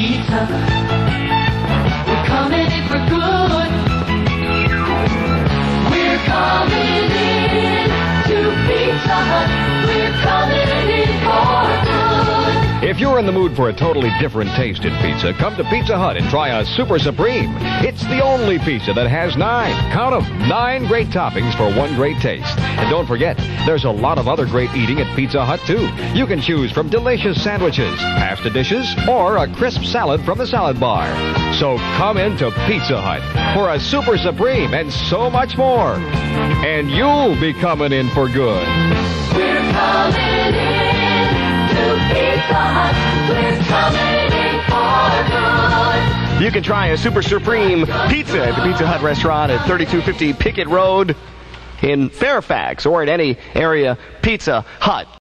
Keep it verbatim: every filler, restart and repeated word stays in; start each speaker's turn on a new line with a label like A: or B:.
A: pizza. We're coming in for good. We're coming in to Pizza Hut. We're coming in for good.
B: If you're in the mood for a totally different taste in pizza, come to Pizza Hut and try a Super Supreme. It's the only pizza that has nine, count 'em, nine great toppings for one great taste. And don't forget, there's a lot of other great eating at Pizza Hut, too. You can choose from delicious sandwiches, pasta dishes, or a crisp salad from the salad bar. So come into Pizza Hut for a Super Supreme and so much more. And you'll be coming in for good.
A: We're coming in to Pizza Hut. We're coming in for good.
C: You can try a Super Supreme pizza at the Pizza Hut restaurant at thirty-two fifty Pickett Road in Fairfax or at any area Pizza Hut